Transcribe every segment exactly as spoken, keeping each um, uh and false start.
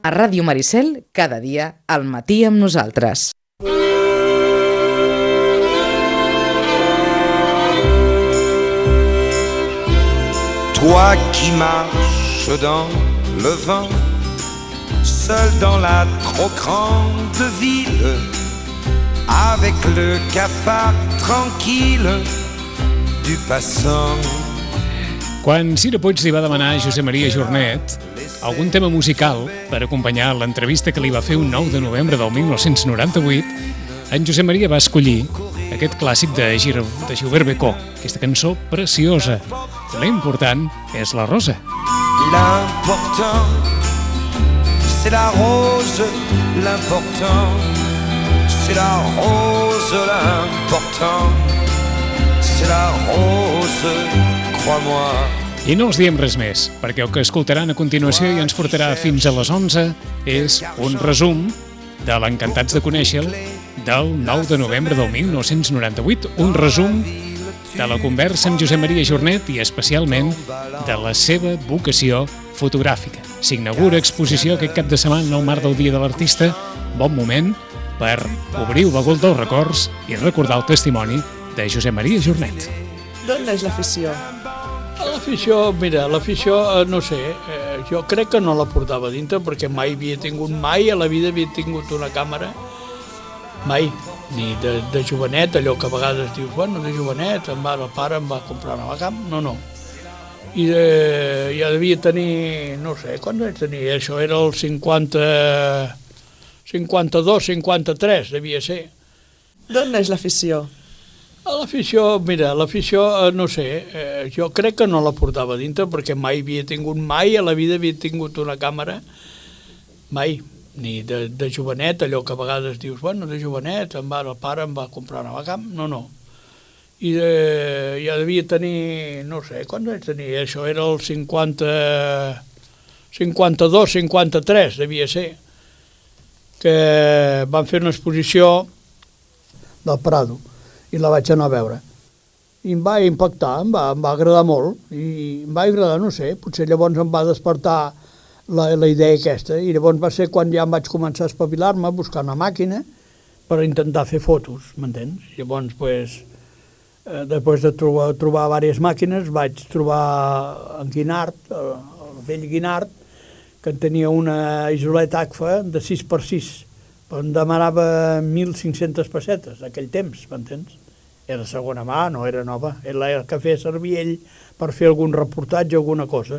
A Ràdio Maricel, cada dia, al matí amb nosaltres. Toi qui marches dans le vent, seul dans la trop grande ville, avec le cafard tranquille du passant. Quan Cira Puig li va demanar a Josep Maria Jornet algun tema musical per acompanyar l'entrevista que li va fer un nou de novembre del mil nou-cents noranta-vuit, en Josep Maria va escollir aquest clàssic de, Gir de Gilbert Bécaud, aquesta cançó preciosa. L'important és la rosa. L'important, c'est la rose, l'important, c'est la rose, l'important, c'est la rose, crois-moi. I no els diem res més, perquè el que escoltaran a continuació i ens portarà fins a les onze és un resum de l'Encantats de Conèixer del nou de novembre del mil nou-cents noranta-vuit, un resum de la conversa amb Josep Maria Jornet i especialment de la seva vocació fotogràfica. S'inaugura exposició aquest cap de setmana en el marc del Dia de l'Artista. Bon moment per obrir el bagul dels records i recordar el testimoni de Josep Maria Jornet. D'on és l'afició? L'afició, mira, l'afició, eh, no sé, eh, jo crec que no la portava dintre perquè mai havia tingut, mai a la vida havia tingut una càmera, mai, ni de, de jovenet, allò que a vegades dius, bueno, de jovenet, em va, el pare em va comprar una cam, no, no. I de, ja devia tenir, no sé, quan vaig tenir, això era el cinquanta, cinquanta-dos, cinquanta-tres, devia ser. D'on és l'afició? L'afició, mira, l'afició, eh, no sé, eh, jo crec que no la portava dintre perquè mai havia tingut, mai a la vida havia tingut una càmera, mai, ni de, de jovenet, allò que a vegades dius, bueno, de jovenet, em va, el pare em va comprar una cam, no, no. I de, ja devia tenir, no sé, quan vaig tenir, això era el cinquanta, cinquanta-dos, cinquanta-tres, devia ser, que van fer una exposició del Prado, i la vaig anar a veure. I em va impactar, em va, em va agradar molt, i em va agradar, no sé, potser llavors em va despertar la, la idea aquesta, i llavors va ser quan ja em vaig començar a espavilar-me, a buscar una màquina per intentar fer fotos, m'entens? Llavors, pues, eh, després de trobar, trobar diverses màquines, vaig trobar en Guinart, el, el vell Guinart, que en tenia una isolet Agfa de sis per sis, però em demanava mil cinc-centes pessetes, aquell temps, m'entens? Era segona mà, no era nova. Era el que feia servir ell per fer algun reportatge o alguna cosa.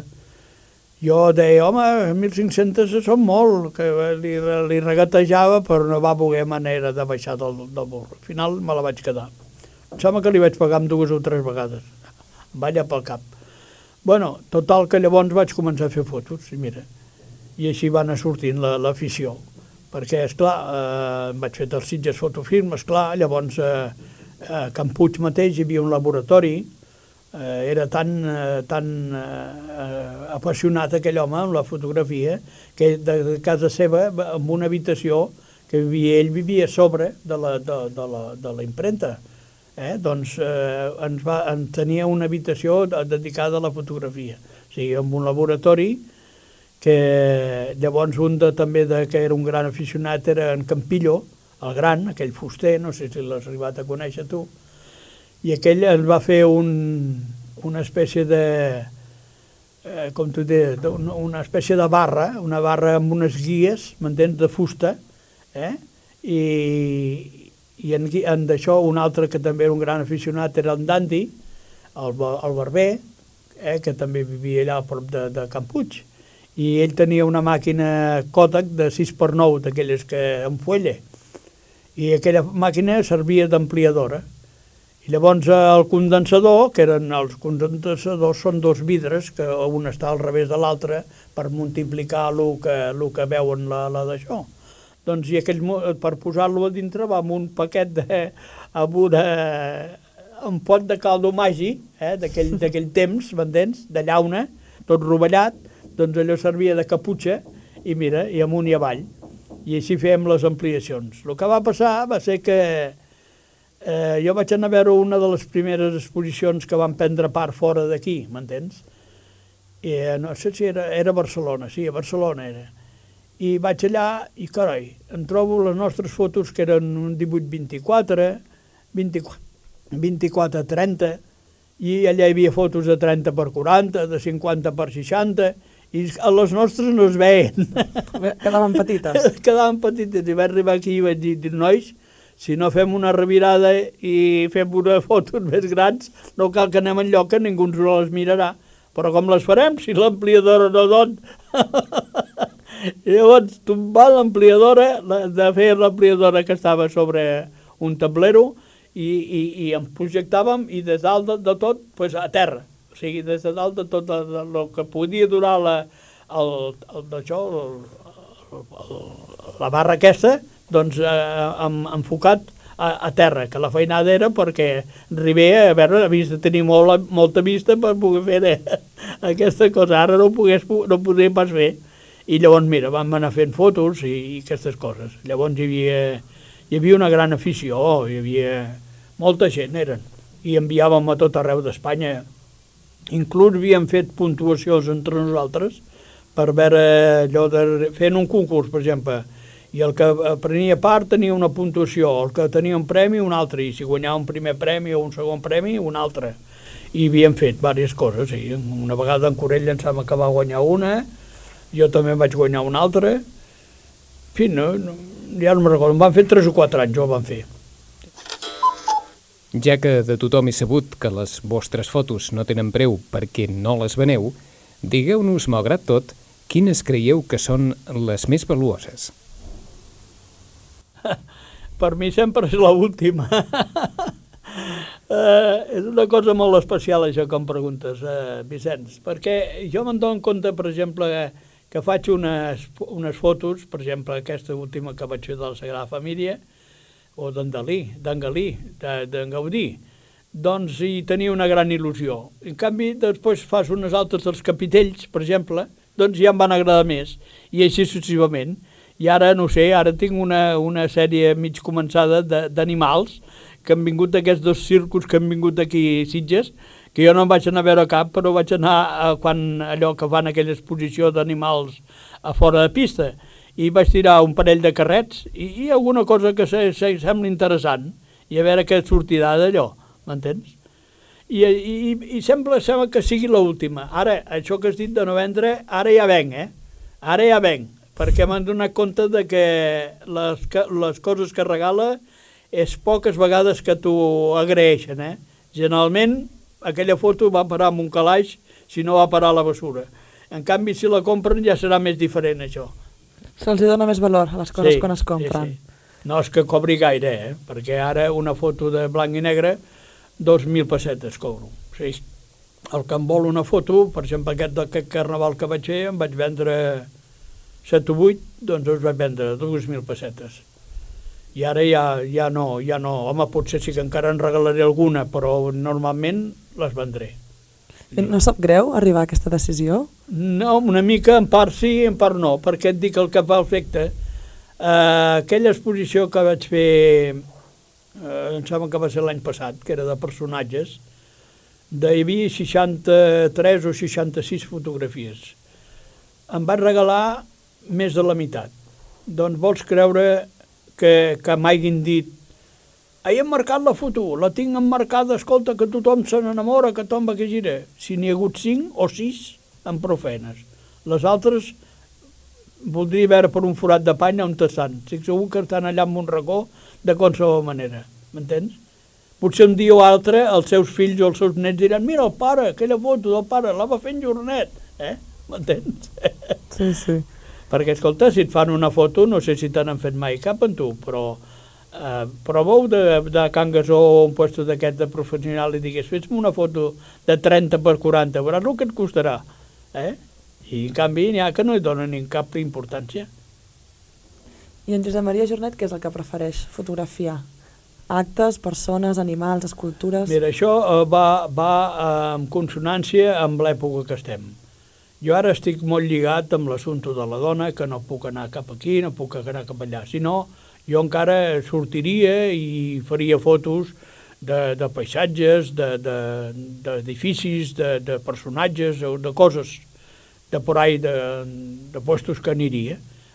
Jo deia, home, mil cinc-centes són molt, que li, li regatejava, però no va voler manera de baixar del, del burro. Al final me la vaig quedar. Em sembla que li vaig pagar amb dues o tres vegades. Em va allà pel cap. Bueno, total, que llavors vaig començar a fer fotos, i mira, i així va anar sortint l'afició. Perquè, esclar, eh, em vaig fer dels Sitges Fotofilm, esclar, llavors eh, a Can Puig mateix hi havia un laboratori, eh, era tan, eh, tan eh, apassionat aquell home amb la fotografia que de casa seva, en una habitació que vivia, ell vivia a sobre de la, de, de la, de la impremta, eh? doncs eh, ens, va, ens tenia una habitació dedicada a la fotografia, o sigui, amb un laboratori que llavors un de, també de, que era un gran aficionat era en Campillo, el gran, aquell fuster, no sé si l'has arribat a conèixer tu, i aquell ens va fer un, una espècie de, eh, com tu dius, una, una espècie de barra, una barra amb unes guies, m'entens, de fusta, eh? i, i en, en d'això un altre que també era un gran aficionat era en Dandi, el, el barber, eh, que també vivia allà a prop de, de Can Puig, i ell tenia una màquina Kodak de sis per nou, d'aquelles que en fuelle, i aquella màquina servia d'ampliadora. I llavors el condensador, que eren els condensadors, són dos vidres, que un està al revés de l'altre per multiplicar el que, el que veuen la, la d'això. Doncs i aquell, per posar-lo a dintre va amb un paquet de... amb una, un pot de caldo magi, eh, d'aquell temps, m'entens, de llauna, tot rovellat, doncs allò servia de caputxa, i mira, i amunt i avall. I així fèiem les ampliacions. El que va passar va ser que eh, jo vaig anar a veure una de les primeres exposicions que van prendre part fora d'aquí, m'entens? I no sé si era, era a Barcelona, sí, a Barcelona era. I vaig allà i, carai, em trobo les nostres fotos que eren un divuit vint-i-quatre, vint-i-quatre trenta, i allà hi havia fotos de trenta per quaranta, de cinquanta per seixanta, i a les nostres no es veien. Quedaven petites. Quedaven petites, i vaig arribar aquí i vaig dir, nois, si no fem una revirada i fem unes fotos més grans, no cal que anem enlloc que ningú ens les mirarà. Però com les farem si l'ampliadora no don? I llavors tombar l'ampliadora, de fer l'ampliadora que estava sobre un tablero, i, i, i em projectàvem i des dalt de, de tot pues, a terra. O sigui, des de dalt de tot el, el que podia durar la, el, el, això, el, el, la barra aquesta, doncs eh, enfocat a, a terra, que la feinada era perquè arribé a veure, havia de tenir molt, molta vista per poder fer eh, aquesta cosa. Ara no ho pogués, no ho podria pas fer. I llavors, mira, vam anar fent fotos i, i aquestes coses. Llavors hi havia, hi havia una gran afició, hi havia molta gent, eren, i enviàvem a tot arreu d'Espanya. Inclús havíem fet puntuacions entre nosaltres per veure allò de... fent un concurs, per exemple, i el que prenia part tenia una puntuació, el que tenia un premi un altre, i si guanyava un primer premi o un segon premi, un altre. I havíem fet diverses coses, sí. Una vegada en Corella em sembla que va guanyar una, jo també vaig guanyar una altra, en fi, no, no, ja no me'n recordo, em van fer tres o quatre anys, ho van fer. Ja que de tothom he sabut que les vostres fotos no tenen preu perquè no les veneu, digueu-nos, malgrat tot, quines creieu que són les més valuoses? Per mi sempre és l'última. uh, és una cosa molt especial això que em preguntes, uh, Vicenç, perquè jo me'n dono compte, per exemple, que faig unes, unes fotos, per exemple, aquesta última que vaig fer de la Sagrada Família, o d'en Dalí, d'en Galí, d'en Gaudí, doncs hi tenia una gran il·lusió. En canvi, després fas unes altres dels capitells, per exemple, doncs ja em van agradar més, i així successivament. I ara, no sé, ara tinc una, una sèrie mig començada d'animals que han vingut d'aquests dos circos que han vingut aquí a Sitges, que jo no em vaig anar a veure cap, però vaig anar a, quan allò que fan aquella exposició d'animals a fora de pista, i vaig tirar un parell de carrets i, i alguna cosa que se, se sembla interessant, i a veure què sortirà d'allò, m'entens? I, i, i sembla, sembla que sigui l'última. Ara, això que has dit de no vendre, ara ja venc, eh? Ara ja venc, perquè m'han donat compte de que les, que les coses que regala és poques vegades que t'ho agraeixen, eh? Generalment, aquella foto va parar en un calaix si no va parar a la bessura. En canvi, si la compren ja serà més diferent, això. Se'ls dona més valor a les coses sí, quan es compren. Sí, sí. No és que cobri gaire, eh? Perquè ara una foto de blanc i negre, dos mil pessetes cobro. O sigui, el que em vol una foto, per exemple, aquest, aquest carnaval que vaig fer, em vaig vendre set o vuit, doncs us vaig vendre dues mil pessetes. I ara ja, ja no, ja no. Home, potser sí que encara en regalaré alguna, però normalment les vendré. No sap greu arribar a aquesta decisió? No, una mica, en part sí, en part no, perquè et dic el que fa efecte. Eh, aquella exposició que vaig fer, eh, em sembla que va ser l'any passat, que era de personatges, de, hi havia seixanta-tres o seixanta-sis fotografies. Em van regalar més de la meitat. Doncs vols creure que, que m'hagin dit he emmarcat la foto, la tinc emmarcada, escolta, que tothom se n'enamora, que tothom va que gira. Si n'hi ha hagut cinc o sis, en prou feines. Les altres voldria veure per un forat de pany on estan. Estic segur que estan allà en un racó de qualsevol manera, m'entens? Potser un dia o altre els seus fills o els seus nets diran mira el pare, aquella foto del pare, la va fer en Jornet, eh? M'entens? Sí, sí. Perquè, escolta, si et fan una foto, no sé si te n'han fet mai cap en tu, però Uh, proveu de, de Can Gasó o un puesto d'aquest de professional i digués, fes-me una foto de trenta per quaranta, veuràs el que et costarà, eh? I en canvi n'hi ha que no hi donen ni cap importància. I en Josep Maria Jornet què és el que prefereix fotografiar? Actes, persones, animals, escultures? Mira, això uh, va, va uh, en consonància amb l'època que estem. Jo ara estic molt lligat amb l'assumpte de la dona, que no puc anar cap aquí, no puc anar cap allà, sinó jo encara sortiria i faria fotos de, de paisatges, d'edificis, de, de, de personatges, de coses de por ahí, de, de puestos que aniria.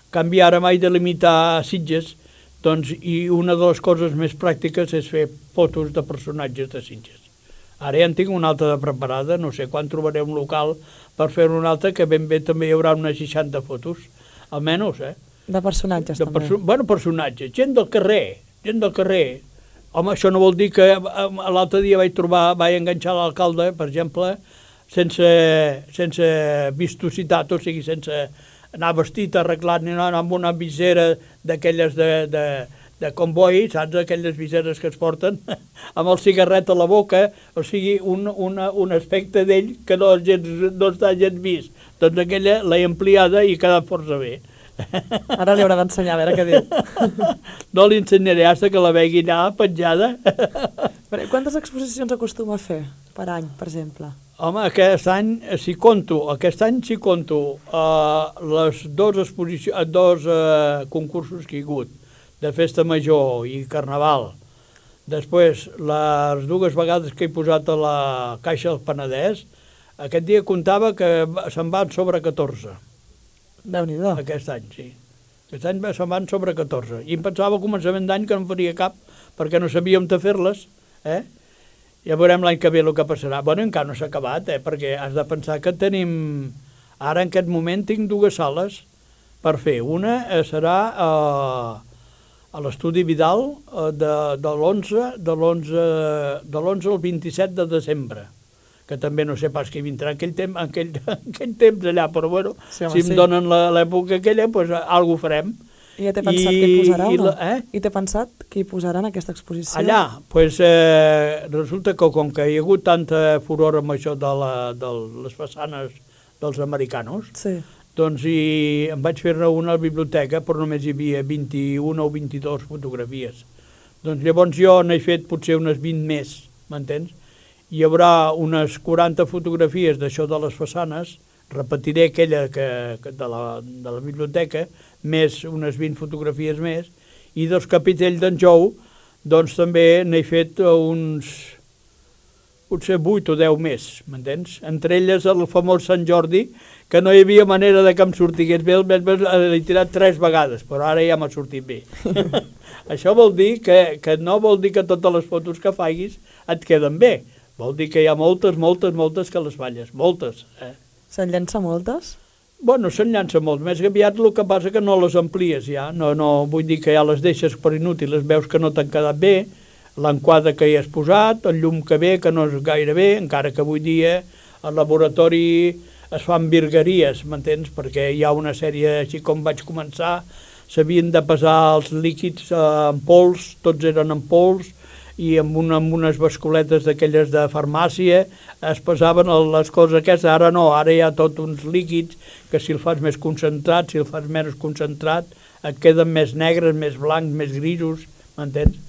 canvi ara mai de limitar Sitges, doncs, i una de les coses més pràctiques és fer fotos de personatges de Sitges. Ara ja en tinc una altra de preparada, no sé quan trobaré un local per fer una altra, que ben bé també hi haurà unes seixanta fotos, almenys, eh? De personatges, de també. perso bueno, personatges, gent del carrer, gent del carrer. Home, això no vol dir que l'altre dia vaig trobar, vaig enganxar l'alcalde, per exemple, sense, sense vistositat, o sigui, sense anar vestit, arreglat, ni anar amb una visera d'aquelles de, de, de comboi, saps, aquelles viseres que es porten, amb el cigarret a la boca, o sigui, un, una, un aspecte d'ell que no, gens, no està gens vist. Doncs aquella l'he ampliada i ha quedat força bé. Ara li haurà d'ensenyar, a veure què diu. No li ensenyaré hasta que la vegi allà penjada. Però quantes exposicions acostuma a fer per any, per exemple? Home, aquest any, si compto, aquest any si compto uh, les dos, exposicions, dos uh, concursos que hi ha hagut, de festa major i carnaval, després les dues vegades que he posat a la Caixa del Penedès, aquest dia comptava que se'n van sobre catorze. Déu-n'hi-do. Aquest any, sí. Aquest any se'n van sobre catorze. I em pensava a començament d'any que no em faria cap, perquè no sabíem de fer-les, eh? Ja veurem l'any que ve el que passarà. Bueno, encara no s'ha acabat, eh? Perquè has de pensar que tenim... Ara, en aquest moment, tinc dues sales per fer. Una eh, serà eh, a l'Estudi Vidal eh, de, de l'onze de l'onze al vint-i-set de desembre, que també no sé pas qui vindrà aquell temps, aquell, aquell temps allà, però bueno, sí, home, si em sí. donen l'època aquella, doncs alguna farem. I ja t'he pensat I, qui posarà o no? I, eh? I t'he pensat qui posarà en aquesta exposició? Allà, doncs eh, resulta que com que hi ha hagut tanta furor amb això de, la, de les façanes dels americanos, sí. doncs i em vaig fer-ne una a la biblioteca, però només hi havia vint-i-una o vint-i-dues fotografies. Doncs llavors jo n'he fet potser unes vint més, m'entens? Hi haurà unes quaranta fotografies d'això de les façanes, repetiré aquella que, que de, la, de la biblioteca, més unes vint fotografies més, i dels capitells d'en Jou, doncs també n'he fet uns, potser vuit o deu més, m'entens? Entre elles el famós Sant Jordi, que no hi havia manera de que em sortigués bé, l'he tirat tres vegades, però ara ja m'ha sortit bé. Això vol dir que, que no vol dir que totes les fotos que facis et queden bé. Vol dir que hi ha moltes, moltes, moltes que les falles, moltes. Eh? Se'n llença moltes? Bueno, se'n llença moltes. Més aviat el que passa que no les amplies ja. No, no, vull dir que ja les deixes per inútils, veus que no t'han quedat bé, l'enquadre que hi has posat, el llum que ve, que no és gaire bé, encara que avui dia al laboratori es fan virgueries, m'entens? Perquè hi ha una sèrie, així com vaig començar, s'havien de pesar els líquids en pols, tots eren en pols, i amb, una, amb unes basculetes d'aquelles de farmàcia es pesaven les coses aquestes. Ara no, ara hi ha tot uns líquids que si el fas més concentrat, si el fas menys concentrat, et queden més negres, més blancs, més grisos, m'entens?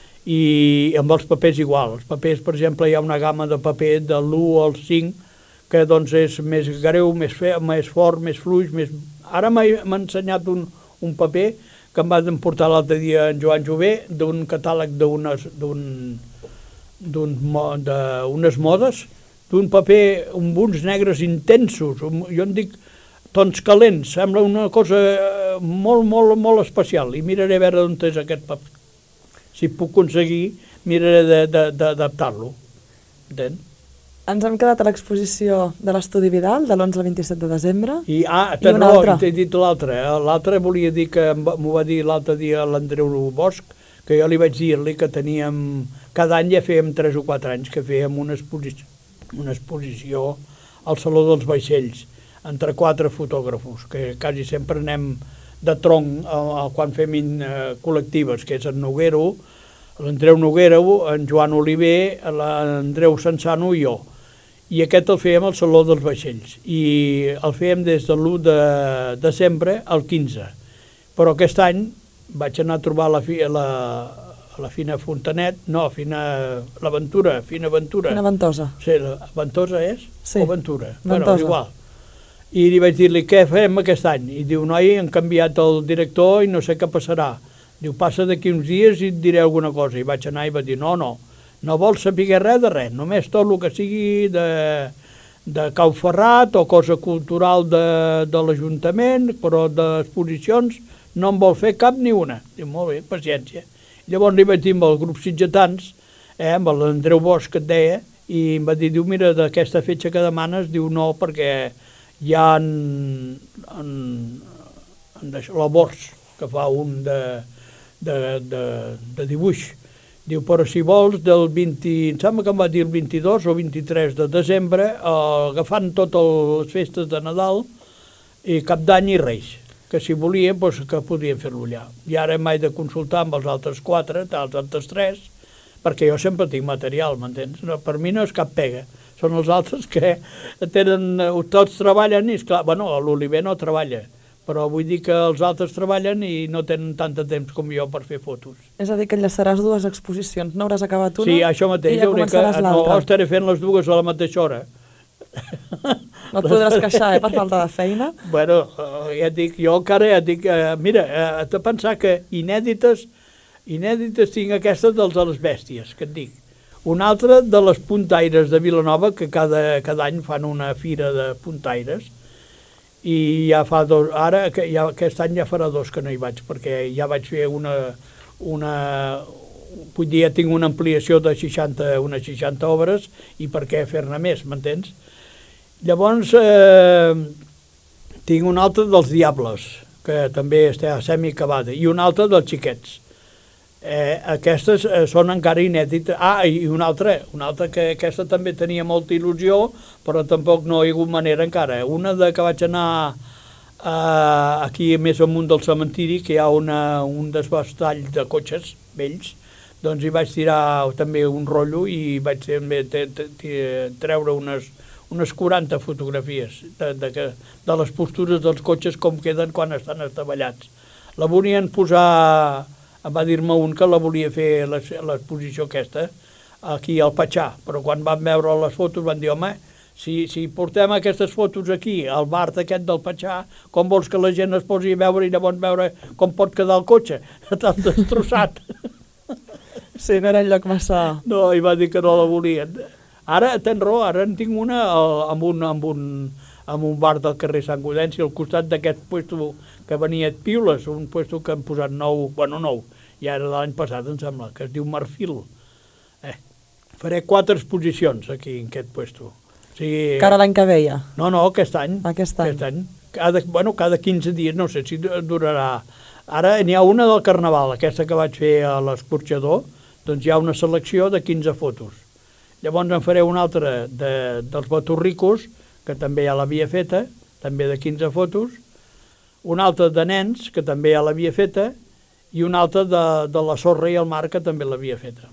I amb els papers igual. Els papers, per exemple, hi ha una gamma de paper de l'u al cinc, que doncs és més greu, més, fe, més fort, més fluix, més... Ara m'ha ensenyat un, un paper que em va emportar l'altre dia en Joan Jové, d'un catàleg d'unes d'unes modes, d'un paper amb uns negres intensos, jo en dic tons calents, sembla una cosa molt, molt, molt especial, i miraré a veure on és aquest paper. Si puc aconseguir, miraré d'adaptar-lo. Entens? Ens hem quedat a l'exposició de l'Estudi Vidal, de l'onze al vint-i-set de desembre. I, ah, I una altra. T'he dit l'altra. L'altra volia dir que m'ho va dir l'altre dia l'Andreu Bosch, que jo li vaig dir-li que teníem... Cada any ja fèiem tres o quatre anys que fèiem una exposició, una exposició al Saló dels Vaixells, entre quatre fotògrafos, que quasi sempre anem de tronc eh, quan fem eh, col·lectives, que és en Noguero, l'Andreu Noguera, en Joan Oliver, l'Andreu Sansano i jo. I aquest el fèiem al Saló dels Vaixells, i el fèiem des de l'u de desembre al quinze. Però aquest any vaig anar a trobar la, fi, la, la Fina Fontanet, no, Fina, l'Aventura, Fina Ventura. Fina Ventosa. Sí, Ventosa és? Sí. O Ventura? Ventosa. Bueno, igual. I li vaig dir-li, què fem aquest any? I diu, noi, han canviat el director i no sé què passarà. Diu, passa d'aquí uns dies i et diré alguna cosa. I vaig anar i va dir, no, no, no vols saber res de res, només tot el que sigui de, de Cau Ferrat o cosa cultural de, de l'Ajuntament, però d'exposicions no en vol fer cap ni una. Diu, molt bé, paciència. Llavors li vaig dir amb el grup Sitgetans, eh, amb l'Andreu Bosch que et deia, i em va dir, diu, mira, d'aquesta fetge que demanes, diu no, perquè hi ha en, en, en la Bors, que fa un de, de, de, de dibuix. Diu, però si vols, del vint, em sembla que em va dir el vint-i-dos o vint-i-tres de desembre, eh, agafant totes les festes de Nadal, i Cap d'Any i Reis, que si volia, doncs, que podien fer-lo allà. I ara m'he de consultar amb els altres quatre, els altres tres, perquè jo sempre tinc material, m'entens? No, per mi no és cap pega. Són els altres que tenen, tots treballen i, esclar, bueno, l'Oliver no treballa, però vull dir que els altres treballen i no tenen tant de temps com jo per fer fotos. És a dir, que enllaçaràs dues exposicions, no hauràs acabat una sí, això mateix, i ja començaràs que, l'altra. No, estaré fent les dues a la mateixa hora. No et podràs queixar, eh, per falta de feina? Bueno, ja et dic, jo encara ja et dic, eh, mira, eh, de pensar que inèdites, inèdites tinc aquestes dels de les bèsties, que et dic. Una altra de les puntaires de Vilanova, que cada, cada any fan una fira de puntaires, i ja fa dos, ara que ja, aquest any ja farà dos que no hi vaig, perquè ja vaig fer una, una vull dir, ja tinc una ampliació de seixanta, unes seixanta obres, i per què fer-ne més, m'entens? Llavors, eh, tinc una altra dels Diables, que també està semi-acabada, i una altra dels Xiquets. Eh, aquestes eh, són encara inèdites. Ah, i una altra, una altra que aquesta també tenia molta il·lusió, però tampoc no hi ha hagut manera encara. Una de que vaig anar eh, aquí més amunt del cementiri, que hi ha una, un desbastall de cotxes vells, doncs hi vaig tirar també un rotllo i vaig també treure unes, unes quaranta fotografies de, de, de, de les postures dels cotxes com queden quan estan estavellats. La volien posar... Em va dir-me un que la volia fer l'exposició aquesta aquí al Patxà, però quan van veure les fotos van dir, home, si, si portem aquestes fotos aquí, al bar aquest del Patxà, com vols que la gent es posi a veure i llavors veure com pot quedar el cotxe? Tan destrossat. Sí, no era un lloc massa... No, i va dir que no la volien. Ara, tens raó, ara en tinc una amb un, amb un, amb un bar del carrer Sant Gaudenci, al costat d'aquest puesto que venia a Piules, un puesto que han posat nou, bueno, nou, i ara de l'any passat, em sembla, que es diu Marfil. Eh, faré quatre exposicions aquí, en aquest puesto. O sigui, que ara l'any que ve ja? No, no, aquest any. Aquest any. Aquest any. Cada, bueno, cada quinze dies, no sé si durarà. Ara n'hi ha una del Carnaval, aquesta que vaig fer a l'Escorxador, doncs hi ha una selecció de quinze fotos. Llavors en faré una altra de, dels Batorricos, que també ja l'havia feta, també de quinze fotos, una altra de nens, que també ja l'havia feta, i una altra de, de la sorra i el mar, que també l'havia feta.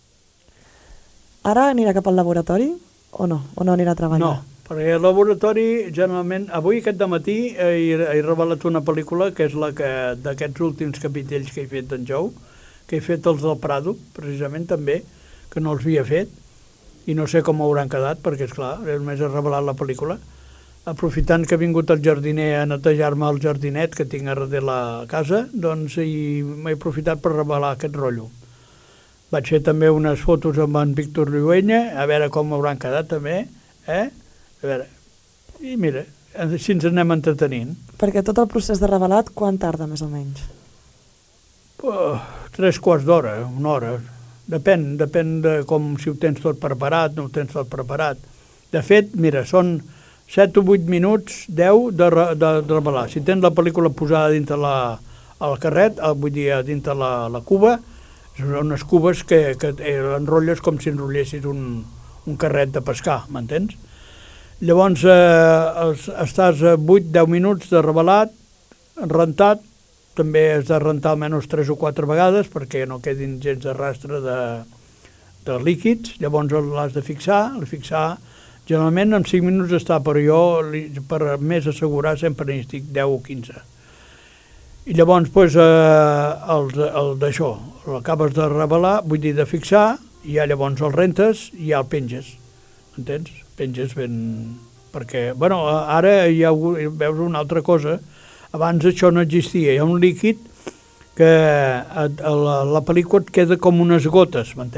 Ara anirà cap al laboratori o no? O no anirà a treballar? No, perquè el laboratori, generalment, avui aquest dematí he, he revelat una pel·lícula, que és la que d'aquests últims capitells que he fet d'en Jou, que he fet els del Prado, precisament també, que no els havia fet, i no sé com hauran quedat, perquè, esclar, només he revelat la pel·lícula, aprofitant que ha vingut el jardiner a netejar-me el jardinet que tinc a darrere la casa, doncs m'he aprofitat per revelar aquest rotllo. Vaig fer també unes fotos amb en Víctor Riuenya, a veure com hauran quedat també, eh? A veure, i mira, així ens anem entretenint. Perquè tot el procés de revelat, quan tarda més o menys? Oh, tres quarts d'hora, una hora. Depèn, depèn de com, si ho tens tot preparat, no ho tens tot preparat. De fet, mira, són set o vuit minuts, deu, de, de, de revelar. Si tens la pel·lícula posada dintre la, el carret, vull dir, dintre la, la cuba, són unes cubes que, que enrotlles com si enrotllessis un, un carret de pescar, m'entens? Llavors, eh, estàs a vuit o deu minuts de revelat, rentat, també has de rentar almenys tres o quatre vegades perquè no quedin gens de rastre de, de líquids, llavors l'has de fixar, el fixar. Generalment en cinc minuts està, però jo per més assegurar sempre n'hi estic deu o quinze. I llavors doncs, eh, el, el d'això, l'acabes de revelar, vull dir de fixar, i ja llavors el rentes i ja el penges, entens? Penges ben... perquè, bueno, ara hi ha, veus una altra cosa, abans això no existia, hi ha un líquid que a, a la, la pel·lícula et queda com unes gotes, m'entens?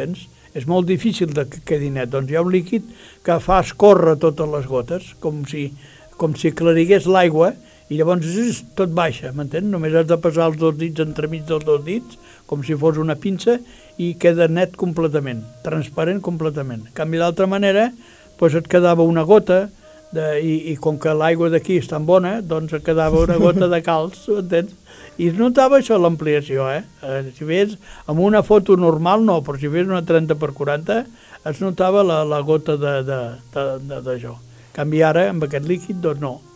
és molt difícil de que quedi net. Doncs hi ha un líquid que fa escórrer totes les gotes, com si, com si clarigués l'aigua, i llavors zzz, tot baixa, m'entens? Només has de passar els dos dits entremig dels dos dits, com si fos una pinça, i queda net completament, transparent completament. En canvi, d'altra manera, doncs et quedava una gota, de, i, i com que l'aigua d'aquí és tan bona, doncs et quedava una gota de calç, m'entens? I es notava això, l'ampliació, eh? eh? Si veies amb una foto normal, no, però si veies una trenta per quaranta, es notava la, la gota de, de, de, de, d'això. En canvi, ara, amb aquest líquid, doncs no.